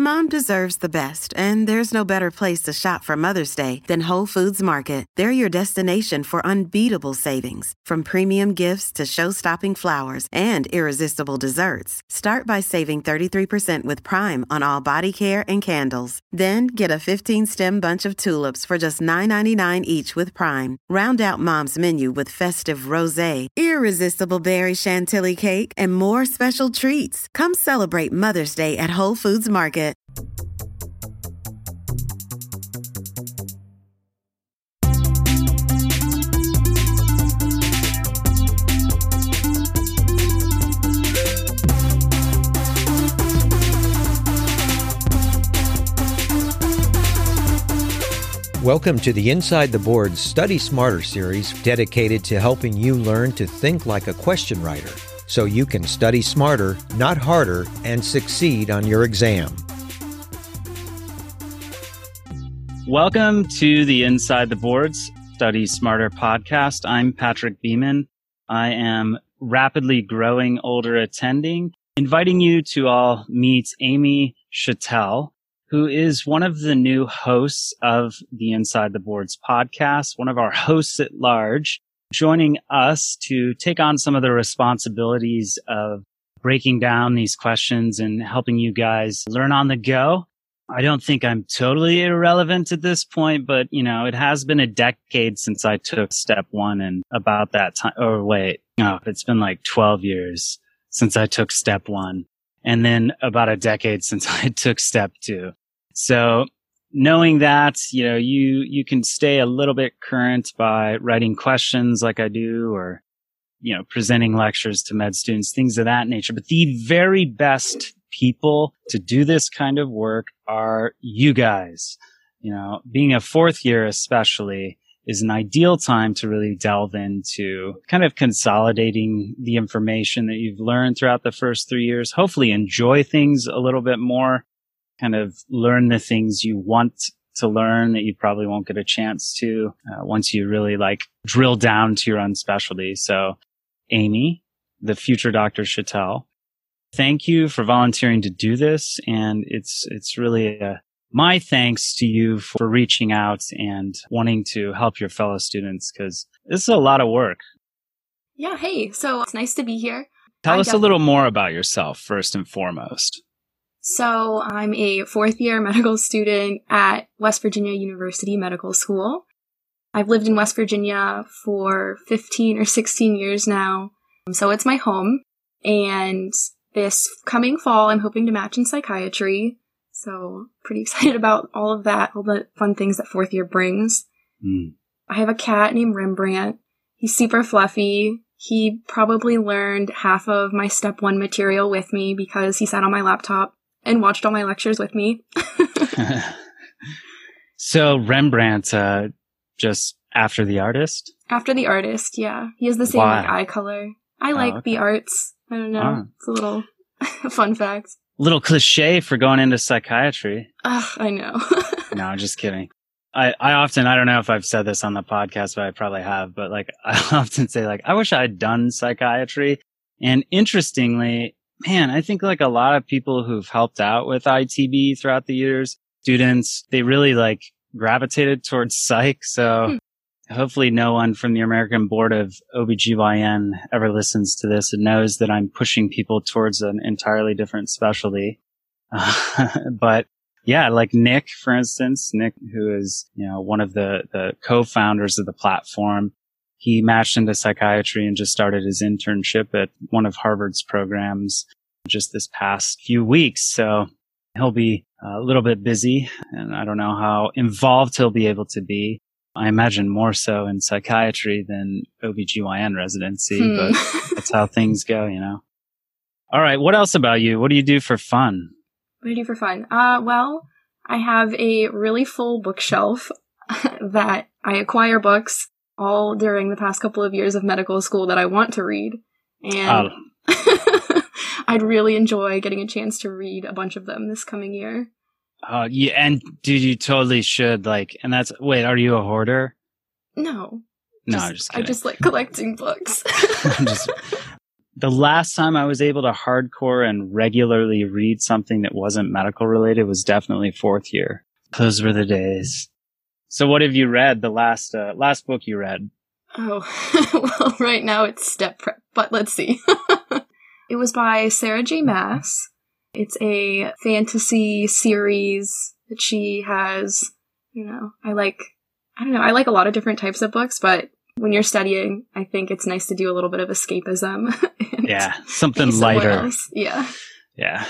Mom deserves the best, and there's no better place to shop for Mother's Day than Whole Foods Market. They're your destination for unbeatable savings, from premium gifts to show-stopping flowers and irresistible desserts. Start by saving 33% with Prime on all body care and candles. Then get a 15-stem bunch of tulips for just $9.99 each with Prime. Round out Mom's menu with festive rosé, irresistible berry chantilly cake, and more special treats. Come celebrate Mother's Day at Whole Foods Market. Welcome to the Inside the Board Study Smarter series dedicated to helping you learn to think like a question writer so you can study smarter, not harder, and succeed on your exam. Welcome to the Inside the Boards Study Smarter podcast. I'm Patrick Beeman. I am rapidly growing older attending, inviting you to all meet Amy Chattel, who is one of the new hosts of the Inside the Boards podcast, one of our hosts at large, joining us to take on some of the responsibilities of breaking down these questions and helping you guys learn on the go. I don't think I'm totally irrelevant at this point, but, it has been a decade since I took step one, and about that time, it's been like 12 years since I took step one, and then about a decade since I took step two. So knowing that, you can stay a little bit current by writing questions like I do, or, presenting lectures to med students, things of that nature. But the very best people to do this kind of work are you guys. Being a fourth year especially is an ideal time to really delve into kind of consolidating the information that you've learned throughout the first 3 years, hopefully enjoy things a little bit more, kind of learn the things you want to learn that you probably won't get a chance to once you really drill down to your own specialty. So Amy, the future Dr. Chattel, thank you for volunteering to do this. And it's really my thanks to you for reaching out and wanting to help your fellow students, because this is a lot of work. Yeah. Hey, so it's nice to be here. Tell us a little more about yourself first and foremost. So I'm a fourth year medical student at West Virginia University Medical School. I've lived in West Virginia for 15 or 16 years now. So it's my home. And this coming fall, I'm hoping to match in psychiatry. So pretty excited about all of that, all the fun things that fourth year brings. I have a cat named Rembrandt. He's super fluffy. He probably learned half of my step one material with me because he sat on my laptop and watched all my lectures with me. So Rembrandt, just after the artist? After the artist, yeah. He has the same eye color. I like the arts. I don't know. It's a little fun fact. Little cliche for going into psychiatry. I know. No, I'm just kidding. I often, I don't know if I've said this on the podcast, but I probably have, but I often say I wish I had done psychiatry. And interestingly, man, I think a lot of people who've helped out with ITB throughout the years, students, they really gravitated towards psych. So hopefully no one from the American Board of OBGYN ever listens to this and knows that I'm pushing people towards an entirely different specialty. But yeah, Nick, for instance, Nick, who is, one of the co-founders of the platform, he matched into psychiatry and just started his internship at one of Harvard's programs just this past few weeks. So he'll be a little bit busy, and I don't know how involved he'll be able to be. I imagine more so in psychiatry than OBGYN residency, but that's how things go, All right. What else about you? What do you do for fun? What do I do for fun? Well, I have a really full bookshelf that I acquire books all during the past couple of years of medical school that I want to read. And I'd really enjoy getting a chance to read a bunch of them this coming year. Yeah, and dude, you totally should, and wait, are you a hoarder? No. No, I'm just kidding. I just like collecting books. The last time I was able to hardcore and regularly read something that wasn't medical related was definitely fourth year. Those were the days. So what have you read? The last book you read? Oh, well, right now it's Step Prep, but let's see. It was by Sarah J. Maas. It's a fantasy series that she has. I like a lot of different types of books, but when you're studying, I think it's nice to do a little bit of escapism. Yeah, something lighter. Else. Yeah. Yeah,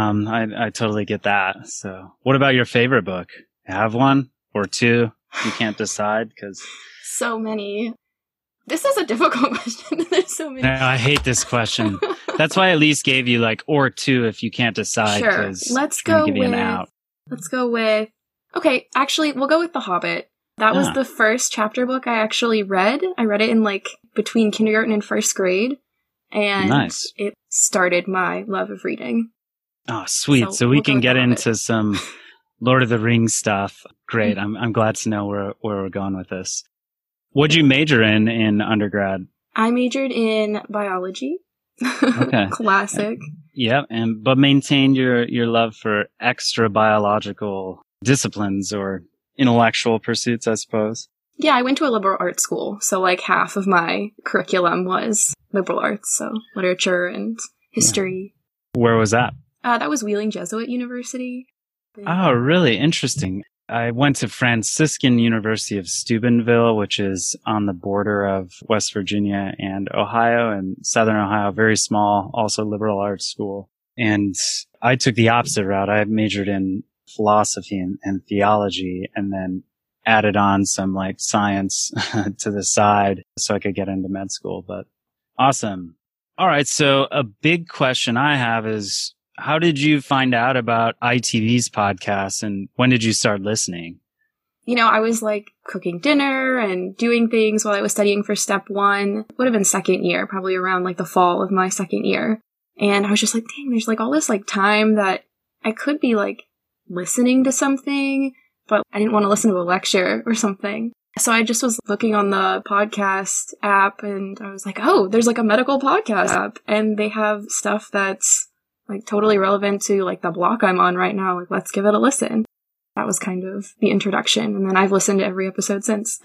I totally get that. So what about your favorite book? You have one or two? You can't decide because... So many. This is a difficult question. There's so many. No, I hate this question. That's why I at least gave you or two if you can't decide. Sure. Let's go with... Okay, actually, we'll go with The Hobbit. That was the first chapter book I actually read. I read it in between kindergarten and first grade. And nice. It started my love of reading. Oh, sweet. So we can get into some Lord of the Rings stuff. Great. Mm-hmm. I'm glad to know where we're going with this. What'd you major in undergrad? I majored in biology. Okay. Classic. Yeah, but maintained your love for extra biological disciplines or intellectual pursuits, I suppose. Yeah, I went to a liberal arts school, so half of my curriculum was liberal arts, so literature and history. Yeah. Where was that? That was Wheeling Jesuit University. Oh, really? Interesting. I went to Franciscan University of Steubenville, which is on the border of West Virginia and Ohio, and Southern Ohio, very small, also liberal arts school. And I took the opposite route. I majored in philosophy and theology, and then added on some science to the side so I could get into med school. But awesome. All right. So a big question I have is, how did you find out about ITV's podcast and when did you start listening? I was cooking dinner and doing things while I was studying for Step 1. Would have been second year, probably around the fall of my second year. And I was just dang, there's all this time that I could be listening to something, but I didn't want to listen to a lecture or something. So I just was looking on the podcast app and I was oh, there's a medical podcast app and they have stuff that's totally relevant to the block I'm on right now. Let's give it a listen. That was kind of the introduction. And then I've listened to every episode since.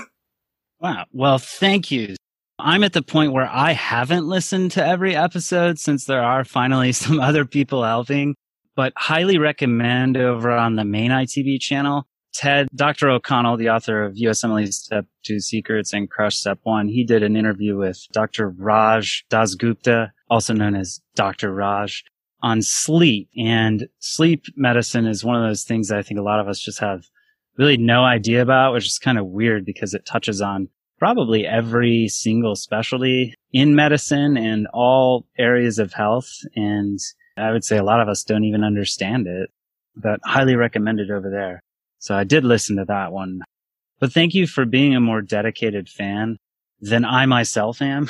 Wow. Well, thank you. I'm at the point where I haven't listened to every episode since there are finally some other people helping, but highly recommend over on the main ITV channel. Dr. O'Connell, the author of USMLE Step 2 Secrets and Crush Step 1, he did an interview with Dr. Raj Dasgupta, also known as Dr. Raj, on sleep. And sleep medicine is one of those things that I think a lot of us just have really no idea about, which is kind of weird because it touches on probably every single specialty in medicine and all areas of health. And I would say a lot of us don't even understand it, but highly recommended over there. So I did listen to that one. But thank you for being a more dedicated fan than I myself am.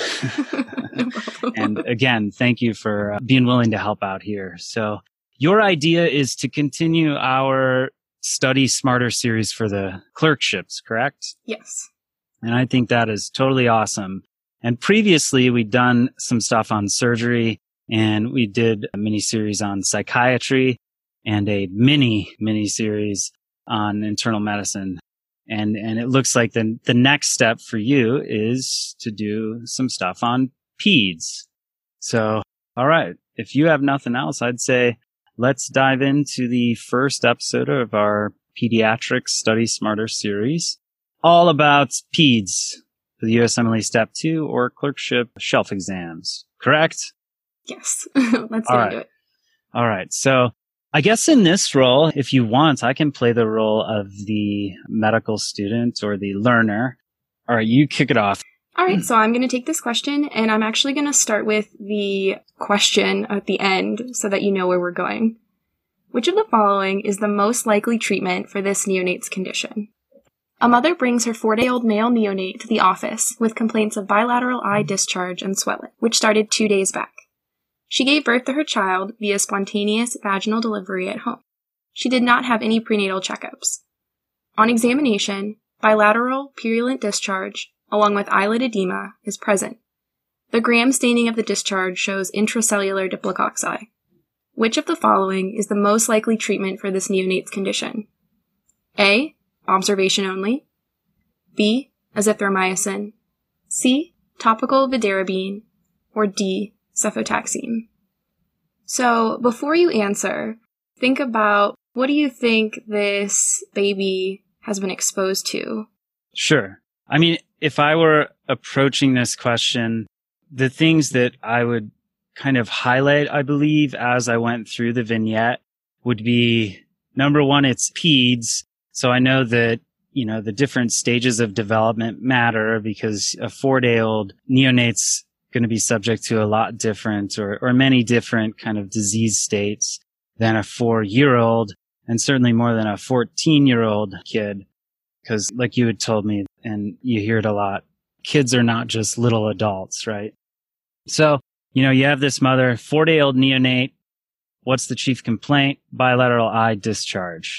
And again, thank you for being willing to help out here. So your idea is to continue our Study Smarter series for the clerkships, correct? Yes. And I think that is totally awesome. And previously we'd done some stuff on surgery and we did a mini series on psychiatry and a mini series on internal medicine. And it looks like the next step for you is to do some stuff on peds. So, all right. If you have nothing else, I'd say let's dive into the first episode of our Pediatrics Study Smarter series, all about peds for the USMLE Step 2 or clerkship shelf exams. Correct? Yes. Let's get into it. All right. So I guess in this role, if you want, I can play the role of the medical student or the learner. All right, you kick it off. All right, so I'm going to take this question, and I'm actually going to start with the question at the end so that you know where we're going. Which of the following is the most likely treatment for this neonate's condition? A mother brings her 4-day-old male neonate to the office with complaints of bilateral eye discharge and swelling, which started 2 days back. She gave birth to her child via spontaneous vaginal delivery at home. She did not have any prenatal checkups. On examination, bilateral purulent discharge, along with eyelid edema, is present. The gram staining of the discharge shows intracellular diplococci. Which of the following is the most likely treatment for this neonate's condition? A. Observation only. B. Azithromycin. C. Topical vidarabine. Or D. Cefotaxime. So before you answer, think about what do you think this baby has been exposed to? Sure. I mean, if I were approaching this question, the things that I would kind of highlight, I believe, as I went through the vignette would be, number one, it's peds. So I know that, the different stages of development matter because a 4-day-old neonate's going to be subject to a lot different or many different kind of disease states than a 4-year-old, and certainly more than a 14-year-old kid. Because like you had told me, and you hear it a lot, kids are not just little adults, right? So, you have this mother, 4-day-old neonate. What's the chief complaint? Bilateral eye discharge.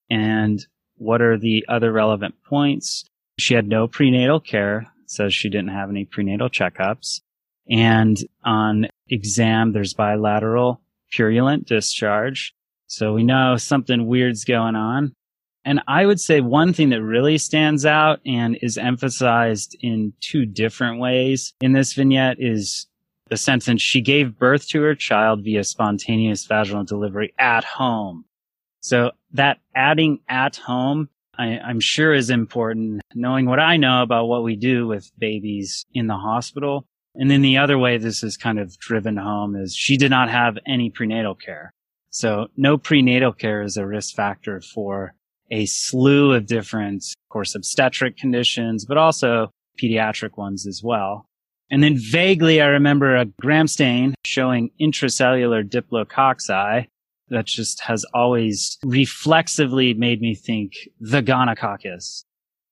And what are the other relevant points? She had no prenatal care. Says she didn't have any prenatal checkups. And on exam, there's bilateral purulent discharge. So we know something weird's going on. And I would say one thing that really stands out and is emphasized in 2 different ways in this vignette is the sentence, she gave birth to her child via spontaneous vaginal delivery at home. So that adding at home, I'm sure is important, knowing what I know about what we do with babies in the hospital. And then the other way this is kind of driven home is she did not have any prenatal care. So no prenatal care is a risk factor for a slew of different, of course, obstetric conditions, but also pediatric ones as well. And then vaguely, I remember a gram stain showing intracellular diplococci that just has always reflexively made me think the gonococcus.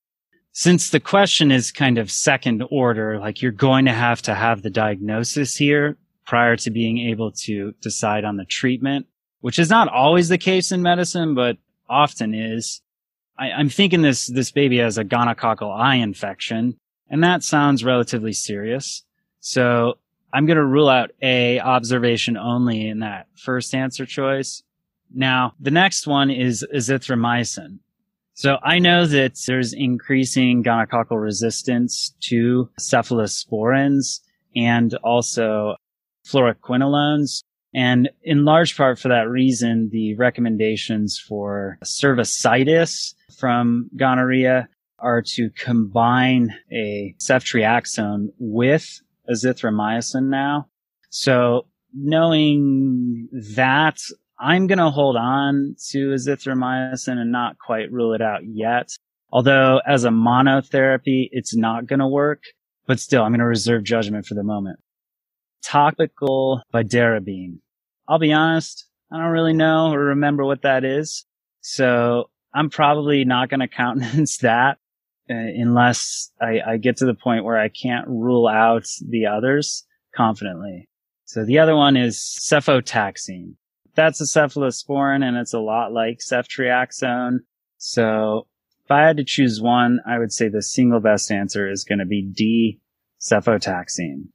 Since the question is kind of second order, like you're going to have the diagnosis here prior to being able to decide on the treatment, which is not always the case in medicine, but often is. I'm thinking this baby has a gonococcal eye infection, and that sounds relatively serious. So I'm going to rule out A, observation only in that first answer choice. Now, the next one is azithromycin. So I know that there's increasing gonococcal resistance to cephalosporins and also fluoroquinolones. And in large part for that reason, the recommendations for cervicitis from gonorrhea are to combine a ceftriaxone with azithromycin now. So knowing that, I'm going to hold on to azithromycin and not quite rule it out yet. Although as a monotherapy, it's not going to work, but still, I'm going to reserve judgment for the moment. Topical vidarabine. I'll be honest, I don't really know or remember what that is. So I'm probably not going to countenance that unless I get to the point where I can't rule out the others confidently. So the other one is cefotaxime. That's a cephalosporin and it's a lot like ceftriaxone. So if I had to choose one, I would say the single best answer is going to be D, cefotaxime.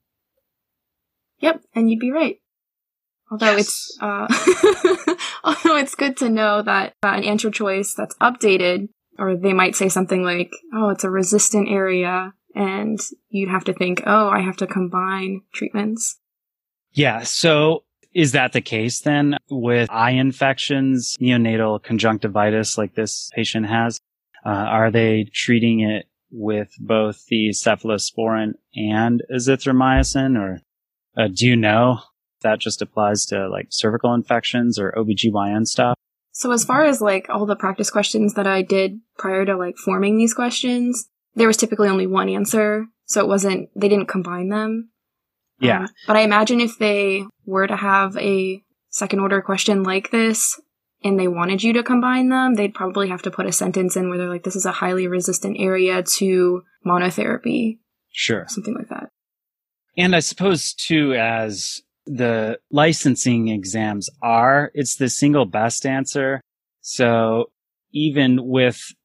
Yep, and you'd be right. Although yes. Although it's good to know that an answer choice that's updated, or they might say something like, oh, it's a resistant area, and you'd have to think, oh, I have to combine treatments. Yeah, so is that the case then with eye infections, neonatal conjunctivitis like this patient has? Are they treating it with both the cephalosporin and azithromycin, or do you know if that just applies to like cervical infections or OBGYN stuff? So as far as like all the practice questions that I did prior to like forming these questions, there was typically only one answer. So they didn't combine them. Yeah. But I imagine if they were to have a second order question like this and they wanted you to combine them, they'd probably have to put a sentence in where they're like, this is a highly resistant area to monotherapy. Sure. Something like that. And I suppose too, as the licensing exams are, it's the single best answer. So even with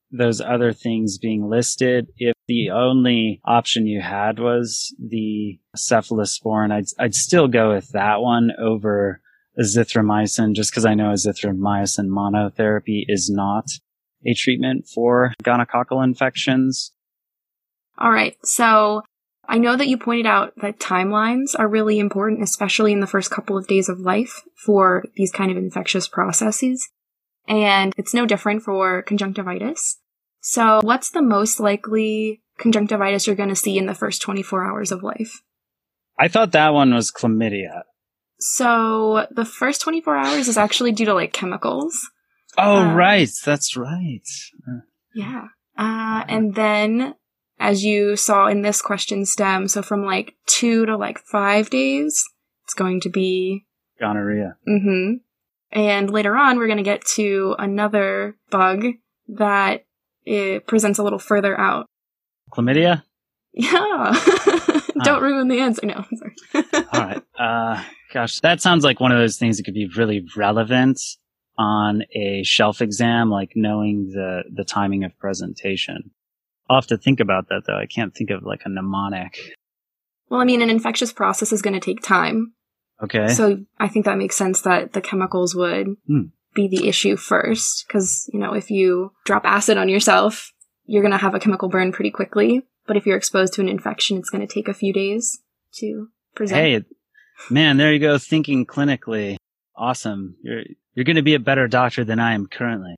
those other things being listed, if the only option you had was the cephalosporin, I'd still go with that one over azithromycin, just because I know azithromycin monotherapy is not a treatment for gonococcal infections. All right. So I know that you pointed out that timelines are really important, especially in the first couple of days of life for these kind of infectious processes. And it's no different for conjunctivitis. So what's the most likely conjunctivitis you're going to see in the first 24 hours of life? I thought that one was chlamydia. So the first 24 hours is actually due to like chemicals. Oh, right. That's right. Yeah. And then as you saw in this question stem, so from like 2 to like 5 days, it's going to be gonorrhea. Mm-hmm. And later on, we're going to get to another bug that it presents a little further out. Chlamydia? Yeah. Don't ruin the answer. No, I'm sorry. All right. Gosh, that sounds like one of those things that could be really relevant on a shelf exam, like knowing the timing of presentation. I'll have to think about that, though. I can't think of like a mnemonic. Well, I mean, an infectious process is going to take time. Okay. So I think that makes sense that the chemicals would be the issue first. Because, you know, if you drop acid on yourself, you're going to have a chemical burn pretty quickly. But if you're exposed to an infection, it's going to take a few days to present. Hey, man, there you go. Thinking clinically. Awesome. You're going to be a better doctor than I am currently.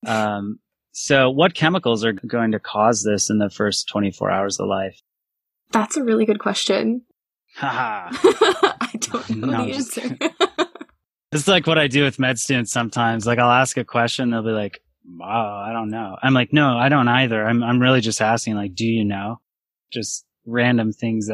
So what chemicals are going to cause this in the first 24 hours of life? That's a really good question. Haha. I don't know the answer. It's like what I do with med students sometimes. Like I'll ask a question, they'll be like, "Wow, I don't know." I'm like, "No, I don't either. I'm really just asking, like, do you know?" Just random things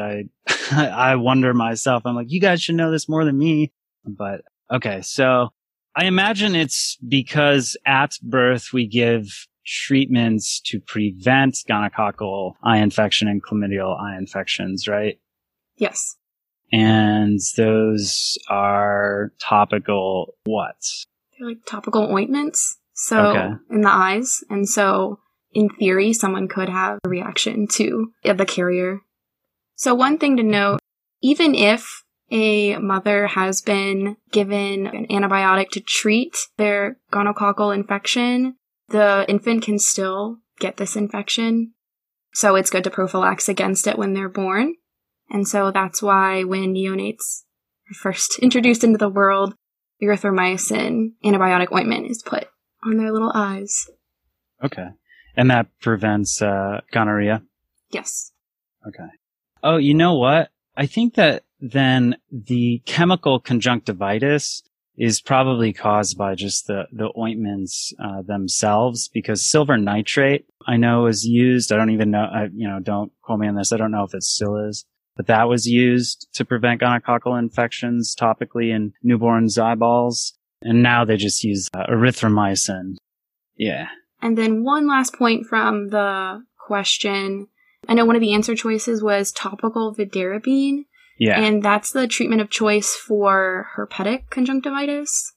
I wonder myself. I'm like, you guys should know this more than me. But okay, so I imagine it's because at birth we give treatments to prevent gonococcal eye infection and chlamydial eye infections, right? Yes. And those are topical what? They're like topical ointments. So in the eyes. And so in theory, someone could have a reaction to the carrier. So one thing to note, even if a mother has been given an antibiotic to treat their gonococcal infection, the infant can still get this infection. So it's good to prophylax against it when they're born. And so that's why when neonates are first introduced into the world, erythromycin antibiotic ointment is put on their little eyes. Okay. And that prevents gonorrhea? Yes. Okay. Oh, you know what? I think that then the chemical conjunctivitis is probably caused by just the ointments themselves, because silver nitrate I know is used. I don't even know, don't quote me on this. I don't know if it still is, but that was used to prevent gonococcal infections topically in newborns' eyeballs. And now they just use erythromycin. Yeah. And then one last point from the question. I know one of the answer choices was topical vidarabine. Yeah. And that's the treatment of choice for herpetic conjunctivitis.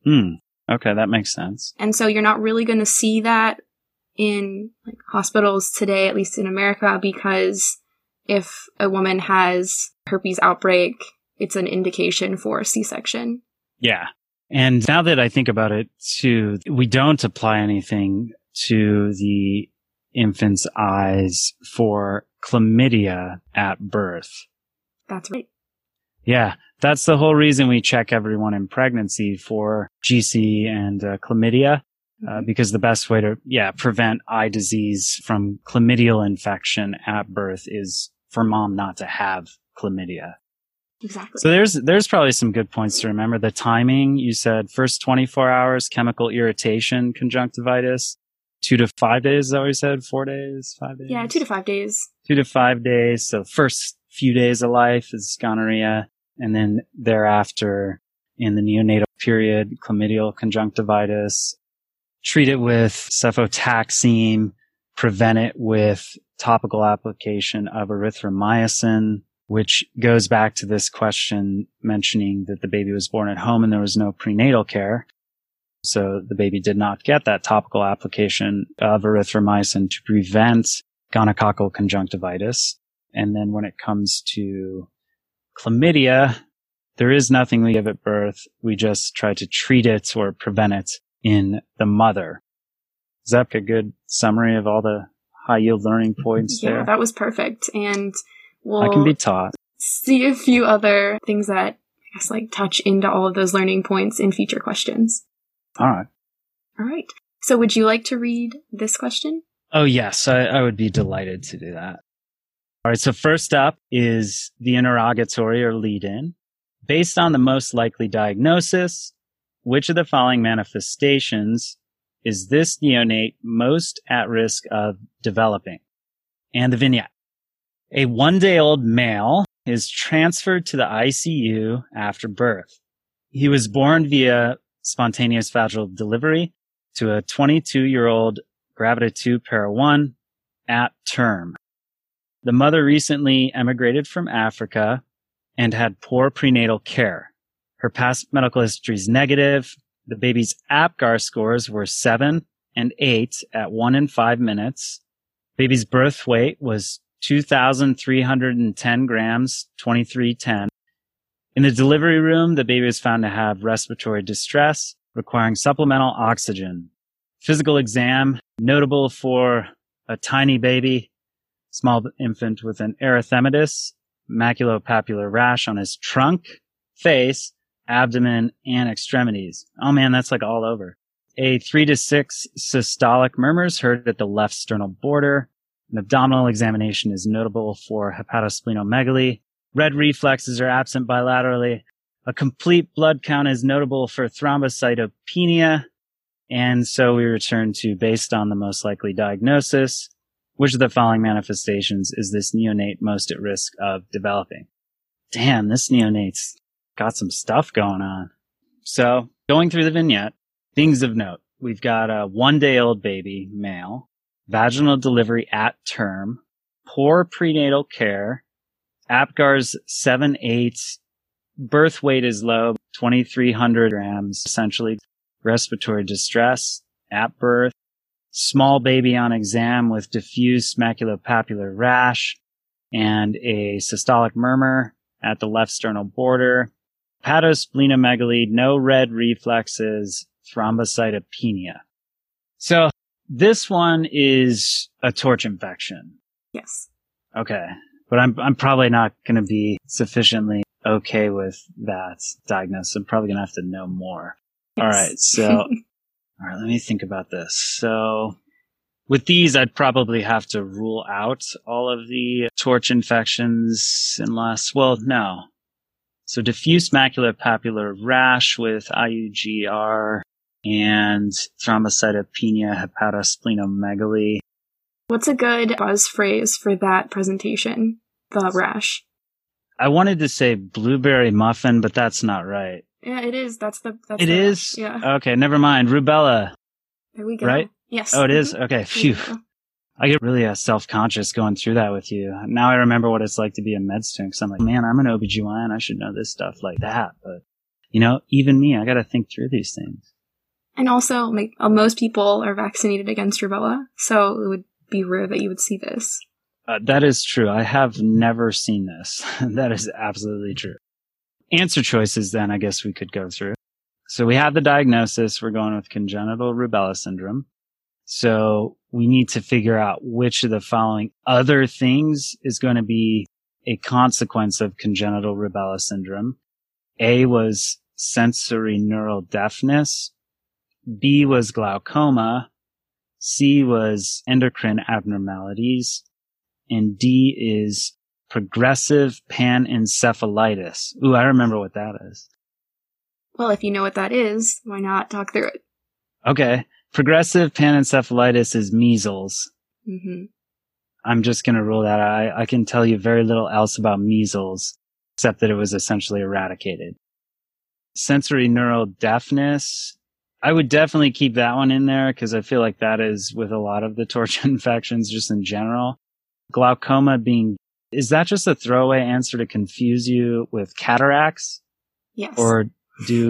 Okay, that makes sense. And so you're not really going to see that in like hospitals today, at least in America, because if a woman has herpes outbreak, it's an indication for a C-section. Yeah. And now that I think about it too, we don't apply anything to the infant's eyes for chlamydia at birth. That's right. Yeah, that's the whole reason we check everyone in pregnancy for GC and chlamydia, because the best way to, prevent eye disease from chlamydial infection at birth is for mom not to have chlamydia. Exactly. So there's probably some good points to remember. The timing, you said first 24 hours, chemical irritation, conjunctivitis, 2 to 5 days. Is that what you said? 4 days, 5 days? Yeah, 2 to 5 days. 2 to 5 days. So first few days of life is gonorrhea. And then thereafter, in the neonatal period, chlamydial conjunctivitis. Treat it with cefotaxime. Prevent it with topical application of erythromycin, which goes back to this question mentioning that the baby was born at home and there was no prenatal care. So the baby did not get that topical application of erythromycin to prevent gonococcal conjunctivitis. And then when it comes to chlamydia, there is nothing we give at birth. We just try to treat it or prevent it in the mother. Is that a good summary of all the high yield learning points there? Yeah, that was perfect. And I can be taught. See a few other things that I guess like touch into all of those learning points in future questions. All right. All right. So would you like to read this question? Oh, yes. I would be delighted to do that. All right. So first up is the interrogatory or lead-in. Based on the most likely diagnosis, which of the following manifestations is this neonate most at risk of developing? And the vignette. A one-day-old male is transferred to the ICU after birth. He was born via spontaneous vaginal delivery to a 22-year-old Gravida 2 Para 1 at term. The mother recently emigrated from Africa and had poor prenatal care. Her past medical history is negative. The baby's APGAR scores were 7 and 8 at 1 and 5 minutes. Baby's birth weight was 2,310 grams, 2310. In the delivery room, the baby was found to have respiratory distress, requiring supplemental oxygen. Physical exam, notable for a tiny baby, small infant with an erythematous maculopapular rash on his trunk, face, abdomen, and extremities. Oh man, that's like all over. A 3 to 6 systolic murmurs heard at the left sternal border. An abdominal examination is notable for hepatosplenomegaly. Red reflexes are absent bilaterally. A complete blood count is notable for thrombocytopenia. And so we return to, based on the most likely diagnosis, which of the following manifestations is this neonate most at risk of developing? Damn, this neonate's got some stuff going on. So going through the vignette, things of note. We've got a one-day-old baby, male, vaginal delivery at term, poor prenatal care, APGAR's 7-8, birth weight is low, 2,300 grams, essentially, respiratory distress at birth, small baby on exam with diffuse maculopapular rash, and a systolic murmur at the left sternal border, hepatosplenomegaly, no red reflexes, thrombocytopenia. So this one is a torch infection. Yes. Okay. But I'm probably not going to be sufficiently okay with that diagnosis. I'm probably going to have to know more. Yes. All right. So, all right, let me think about this. So with these, I'd probably have to rule out all of the torch infections unless, well, no. So diffuse maculopapular rash with IUGR and thrombocytopenia, hepatosplenomegaly. What's a good buzz phrase for that presentation? The rash. I wanted to say blueberry muffin, but that's not right. Yeah, it is. That's it the is? Rash. Yeah. Okay, never mind. Rubella. There we go. Right? Yes. Oh, it is? Okay, phew. I get really self-conscious going through that with you. Now I remember what it's like to be a med student, because I'm like, man, I'm an OBGYN. I should know this stuff like that. But, even me, I got to think through these things. And also, most people are vaccinated against rubella, so it would be rare that you would see this. That is true. I have never seen this. That is absolutely true. Answer choices, then, I guess we could go through. So we have the diagnosis. We're going with congenital rubella syndrome. So we need to figure out which of the following other things is going to be a consequence of congenital rubella syndrome. A was sensory neural deafness. B was glaucoma. C was endocrine abnormalities. And D is progressive panencephalitis. Ooh, I remember what that is. Well, if you know what that is, why not talk through it? Okay. Progressive panencephalitis is measles. Mm-hmm. I'm just going to rule that out. I can tell you very little else about measles, except that it was essentially eradicated. Sensory neural deafness. I would definitely keep that one in there because I feel like that is with a lot of the torch infections just in general. Glaucoma is that just a throwaway answer to confuse you with cataracts? Yes. Or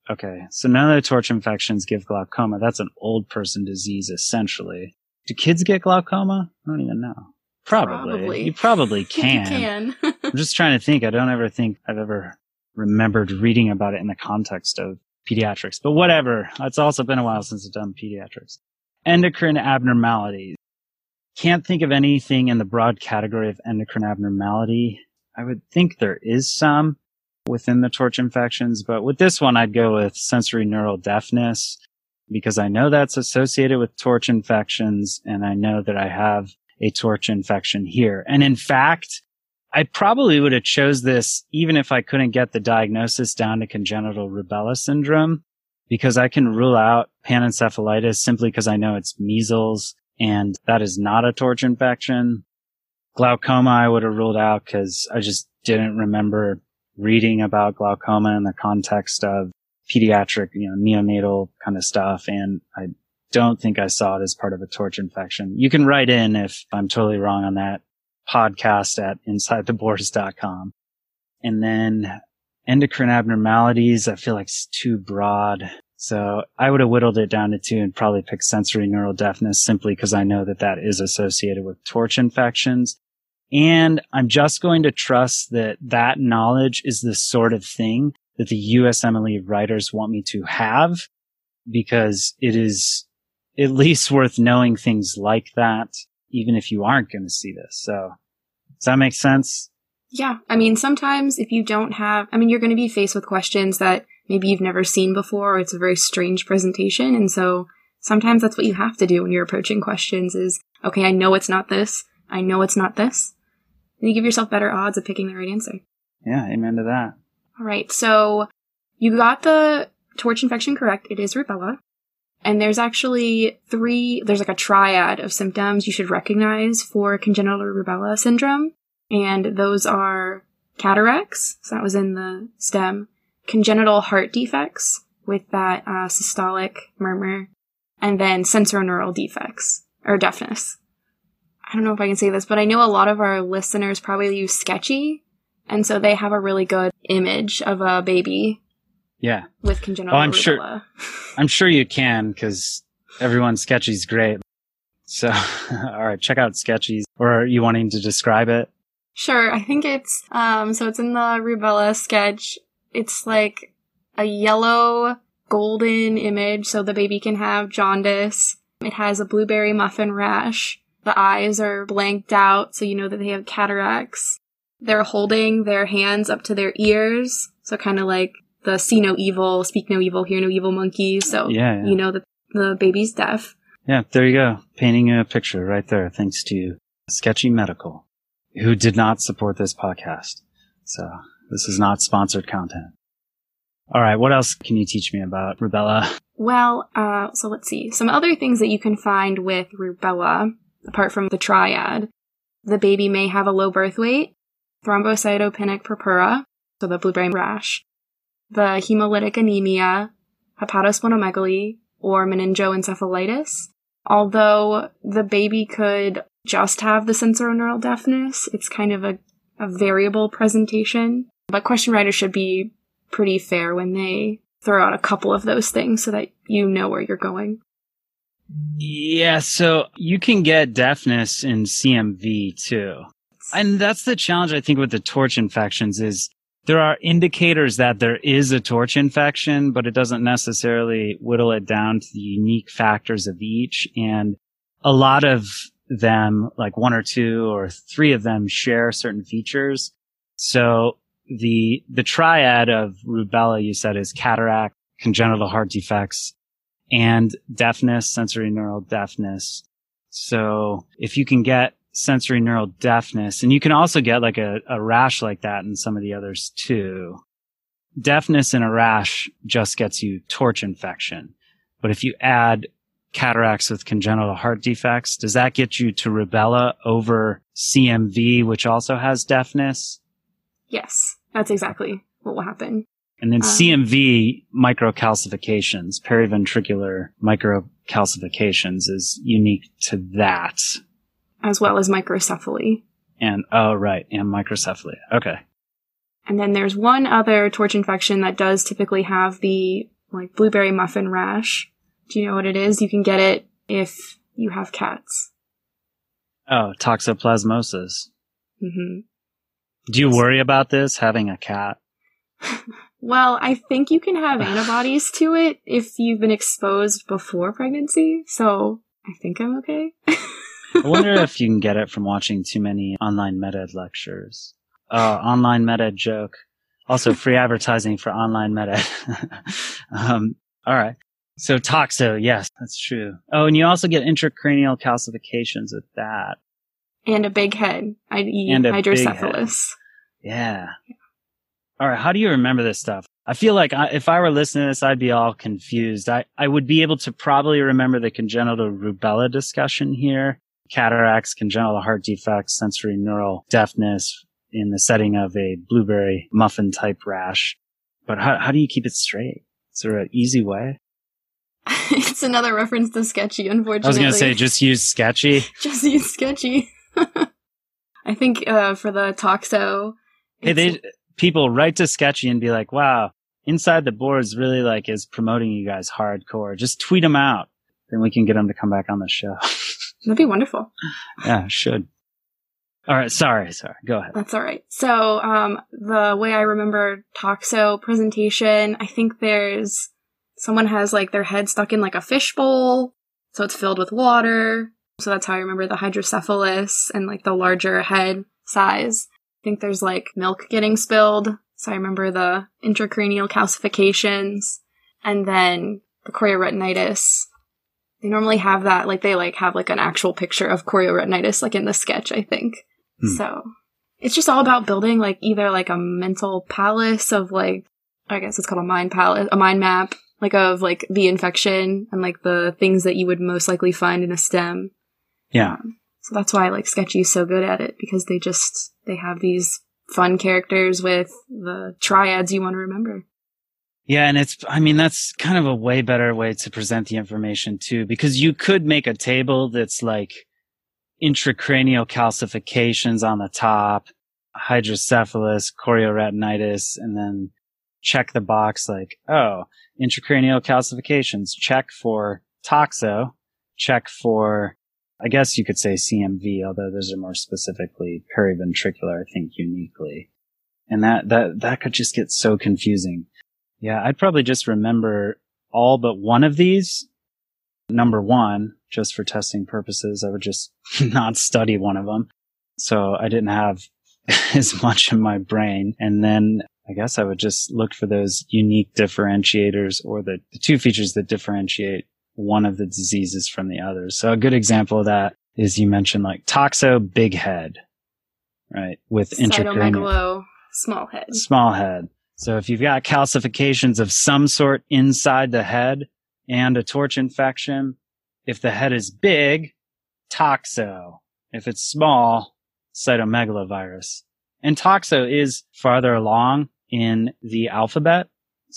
Okay, so none of the torch infections give glaucoma. That's an old person disease, essentially. Do kids get glaucoma? I don't even know. Probably. You probably can. You can. I'm just trying to think. I don't ever think I've ever remembered reading about it in the context of pediatrics. But whatever. It's also been a while since I've done pediatrics. Endocrine abnormalities. Can't think of anything in the broad category of endocrine abnormality. I would think there is some within the torch infections, but with this one, I'd go with sensory neural deafness because I know that's associated with torch infections, and I know that I have a torch infection here. And in fact, I probably would have chose this even if I couldn't get the diagnosis down to congenital rubella syndrome, because I can rule out panencephalitis simply because I know it's measles, and that is not a torch infection. Glaucoma I would have ruled out because I just didn't remember reading about glaucoma in the context of pediatric, neonatal kind of stuff. And I don't think I saw it as part of a torch infection. You can write in if I'm totally wrong on that, podcast at insidetheboards.com. And then endocrine abnormalities, I feel like it's too broad. So I would have whittled it down to 2 and probably picked sensory neural deafness simply because I know that that is associated with torch infections. And I'm just going to trust that that knowledge is the sort of thing that the USMLE writers want me to have, because it is at least worth knowing things like that, even if you aren't going to see this. So does that make sense? Yeah. I mean, sometimes if you don't have, you're going to be faced with questions that maybe you've never seen before, or it's a very strange presentation. And so sometimes that's what you have to do when you're approaching questions is, okay, I know it's not this. I know it's not this. And you give yourself better odds of picking the right answer. Yeah, amen to that. All right. So you got the torch infection correct. It is rubella. And there's actually there's like a triad of symptoms you should recognize for congenital rubella syndrome. And those are cataracts. So that was in the stem. Congenital heart defects with that systolic murmur. And then sensorineural defects or deafness. I don't know if I can say this, but I know a lot of our listeners probably use Sketchy. And so they have a really good image of a baby. Yeah. With congenital rubella. I'm sure you can, because everyone's Sketchy's great. So, all right, check out Sketchy's. Or are you wanting to describe it? Sure. I think it's, so it's in the rubella sketch. It's like a yellow golden image so the baby can have jaundice. It has a blueberry muffin rash. The eyes are blanked out, so you know that they have cataracts. They're holding their hands up to their ears, so kind of like the see no evil, speak no evil, hear no evil monkey. So you know that the baby's deaf. Yeah, there you go. Painting a picture right there, thanks to Sketchy Medical, who did not support this podcast. So this is not sponsored content. All right, what else can you teach me about rubella? Well, so let's see. Some other things that you can find with rubella, apart from the triad. The baby may have a low birth weight, thrombocytopenic purpura, so the blueberry rash, the hemolytic anemia, hepatosplenomegaly, or meningoencephalitis. Although the baby could just have the sensorineural deafness, it's kind of a variable presentation. But question writers should be pretty fair when they throw out a couple of those things so that you know where you're going. Yeah, so you can get deafness in CMV too. And that's the challenge, I think, with the torch infections is there are indicators that there is a torch infection, but it doesn't necessarily whittle it down to the unique factors of each. And a lot of them, like 1 or 2 or 3 of them, share certain features. So the triad of rubella, you said, is cataract, congenital heart defects, and deafness, sensory neural deafness. So if you can get sensory neural deafness, and you can also get like a rash like that in some of the others too. Deafness in a rash just gets you torch infection. But if you add cataracts with congenital heart defects, does that get you to rubella over CMV, which also has deafness? Yes, that's exactly what will happen. And then CMV microcalcifications, periventricular microcalcifications, is unique to that. As well as microcephaly. And microcephaly. Okay. And then there's one other torch infection that does typically have the like blueberry muffin rash. Do you know what it is? You can get it if you have cats. Oh, toxoplasmosis. Mm-hmm. Do you worry about this, having a cat? Well, I think you can have antibodies to it if you've been exposed before pregnancy, so I think I'm okay. I wonder if you can get it from watching too many online med-ed lectures. Online med-ed joke. Also, free advertising for online med-ed. All right. So toxo, yes, that's true. Oh, and you also get intracranial calcifications with that. And a big head, i.e. hydrocephalus. Yeah. All right. How do you remember this stuff? I feel like if I were listening to this, I'd be all confused. I would be able to probably remember the congenital rubella discussion here. Cataracts, congenital heart defects, sensory neural deafness in the setting of a blueberry muffin type rash. But how do you keep it straight? Is there an easy way? It's another reference to Sketchy, unfortunately. I was going to say, just use Sketchy. Just use Sketchy. I think for the toxo... Hey, people write to Sketchy and be like, wow, Inside the Boards really is promoting you guys hardcore. Just tweet them out. Then we can get them to come back on the show. That'd be wonderful. Yeah, should. All right. Sorry. Go ahead. That's all right. So, the way I remember toxo presentation, I think someone has their head stuck in a fishbowl. So it's filled with water. So that's how I remember the hydrocephalus and the larger head size. I think there's milk getting spilled. So I remember the intracranial calcifications and then the chorioretinitis. They normally have that, they have an actual picture of chorioretinitis in the sketch, I think. So it's just all about building either a mental palace of I guess it's called a mind map, of the infection and the things that you would most likely find in a stem. Yeah. So that's why Sketchy is so good at it, because they have these fun characters with the triads you want to remember. Yeah, and that's kind of a way better way to present the information too, because you could make a table that's intracranial calcifications on the top, hydrocephalus, chorioretinitis, and then check the box intracranial calcifications, check for toxo, check for, I guess you could say CMV, although those are more specifically periventricular, I think, uniquely. And that could just get so confusing. Yeah, I'd probably just remember all but one of these. Number one, just for testing purposes, I would just not study one of them. So I didn't have as much in my brain. And then I guess I would just look for those unique differentiators, or the two features that differentiate one of the diseases from the others. So a good example of that is you mentioned toxo, big head, right? With intracranial. Small head. So if you've got calcifications of some sort inside the head and a torch infection, if the head is big, toxo. If it's small, cytomegalovirus. And toxo is farther along in the alphabet.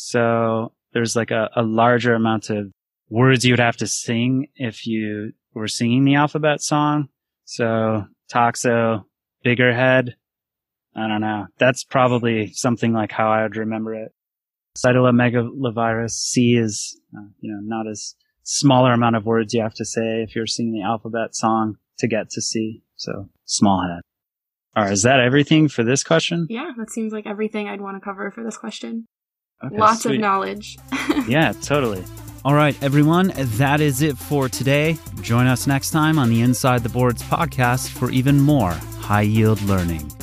So there's a larger amount of words you would have to sing if you were singing the alphabet song. So toxo, bigger head. I don't know. That's probably something how I would remember it. Cytomegalovirus. C is, not as smaller amount of words you have to say if you're singing the alphabet song to get to C. So small head. All right. Is that everything for this question? Yeah, that seems like everything I'd want to cover for this question. Okay, Lots sweet. of knowledge. Yeah, totally. All right, everyone. That is it for today. Join us next time on the Inside the Boards podcast for even more high yield learning.